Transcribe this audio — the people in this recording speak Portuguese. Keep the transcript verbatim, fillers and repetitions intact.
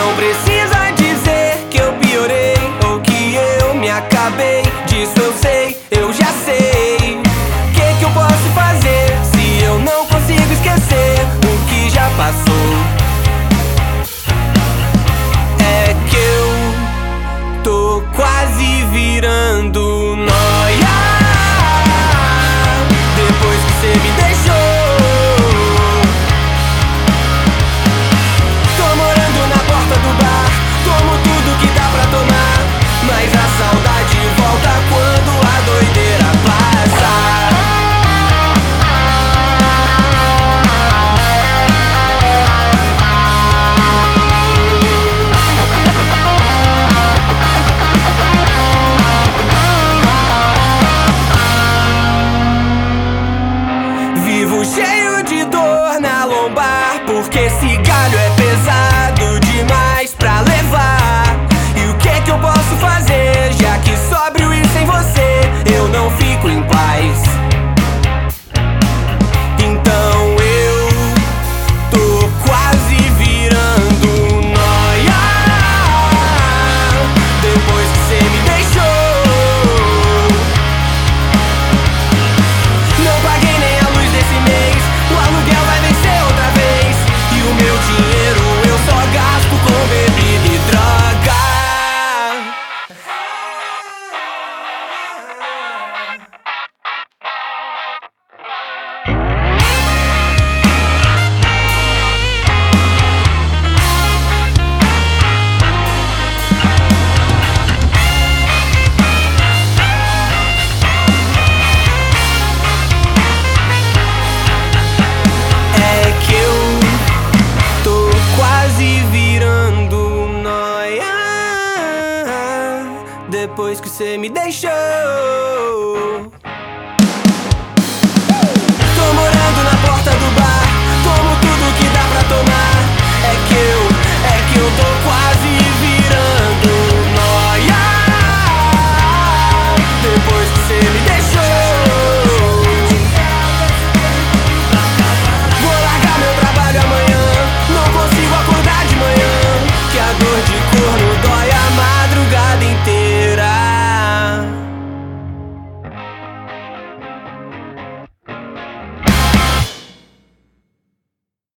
Não precisa dizer que eu piorei ou que eu me acabei. Disso eu sei, eu já sei. Que que eu posso fazer se eu não consigo esquecer o que já passou? É que eu tô quase virando nóia. Depois que cê me deixou, tô morando na porta do bar, tomo tudo que dá pra tomar, mas a saudade volta quando a doideira passa. Vivo cheio de dor na lombar, porque esse galho é pesado demais pra levar. E o que que eu posso fazer, já que sóbrio e sem você eu não fico em paz? Então eu tô quase virando nóia. Depois que cê me deixou, não paguei nem a luz desse mês, o aluguel vai vencer outra vez, e o meu dinheiro eu só gasto com bebida e droga. É que eu tô quase virando nóia. Depois que cê me deixou,